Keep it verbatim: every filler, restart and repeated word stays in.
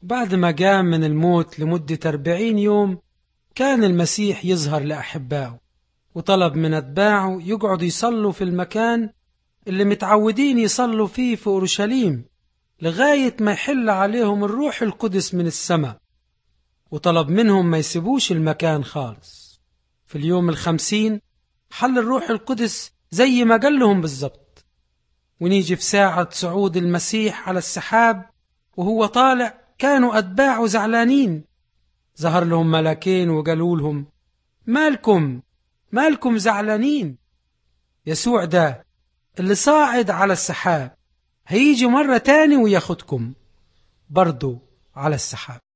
بعد ما قام من الموت لمدة أربعين يوم كان المسيح يظهر لأحبائه، وطلب من أتباعه يقعدوا يصلوا في المكان اللي متعودين يصلوا فيه في أورشليم لغاية ما يحل عليهم الروح القدس من السماء، وطلب منهم ما يسيبوش المكان خالص. في اليوم الخمسين حل الروح القدس زي ما قال لهم بالظبط. ونيجي في ساعة صعود المسيح على السحاب وهو طالع كانوا أتباعه زعلانين. ظهر لهم ملاكين وقالوا لهم: مالكم مالكم زعلانين؟ يسوع ده اللي صاعد على السحاب هيجي مرة تاني وياخدكم برضو على السحاب.